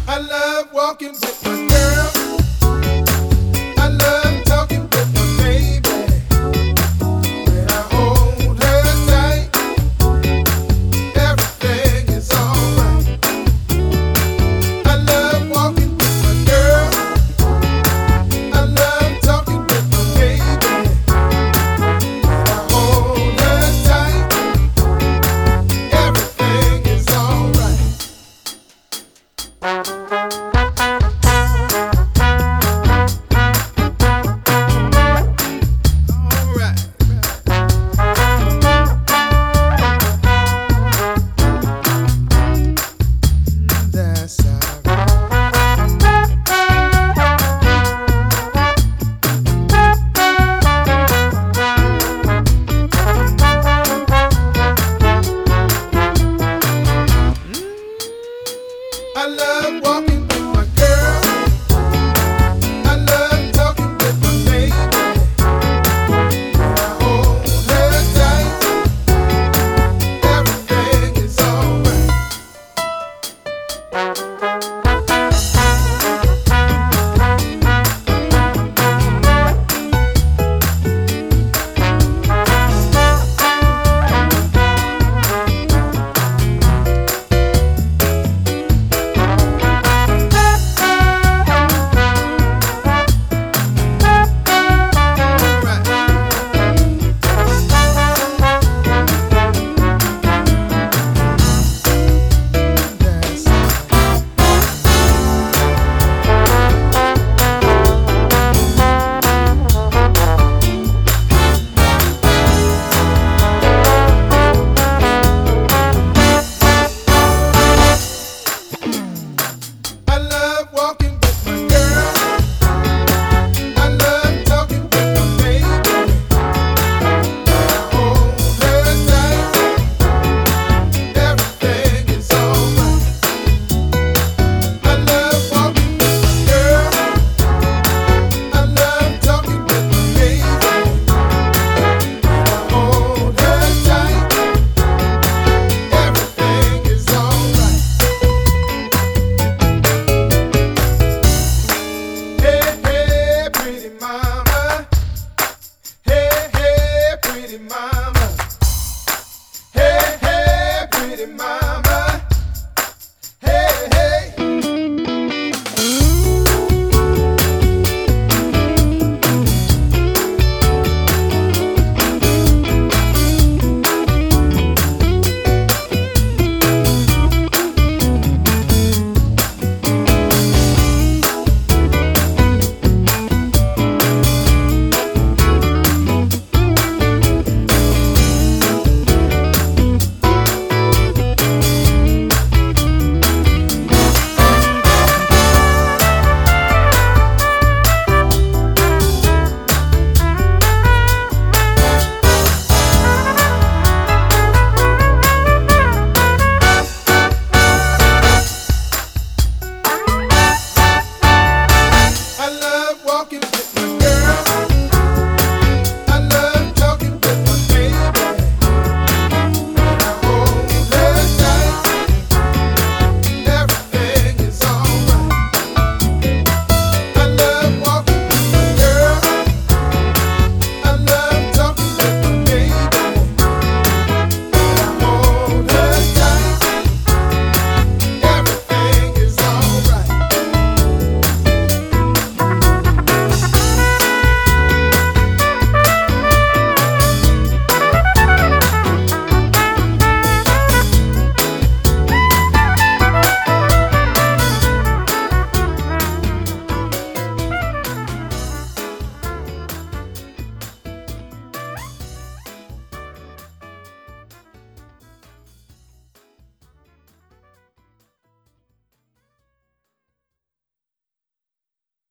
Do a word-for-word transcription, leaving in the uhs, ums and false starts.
I love walking with my girl. I love talking with my baby. When I hold her tight, everything is alright. I love walking with my girl. I love talking with my baby. When I hold her tight, everything is alright. I love walking with my girl. I love talking with my baby. When I hold her tight, everything is alright. I love walking with my girl. I love talking with my baby. When I hold her tight, everything is alright. I love walking with my girl. I love talking with my baby. When I hold her tight, everything is alright. Hey, hey, pretty mama. Hey, hey, pretty mama. Hey, hey, pretty mama.